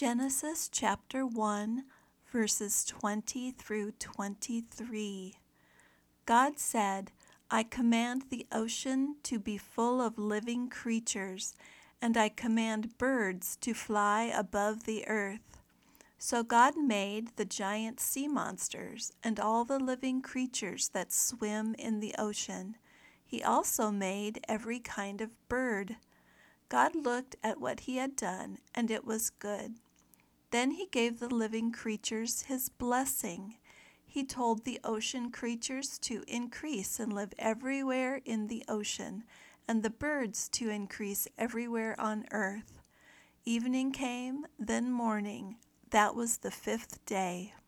Genesis chapter 1, verses 20 through 23. God said, I command the ocean to be full of living creatures, and I command birds to fly above the earth. So God made the giant sea monsters and all the living creatures that swim in the ocean. He also made every kind of bird. God looked at what he had done, and it was good. Then he gave the living creatures his blessing. He told the ocean creatures to increase and live everywhere in the ocean, and the birds to increase everywhere on earth. Evening came, then morning. That was the fifth day.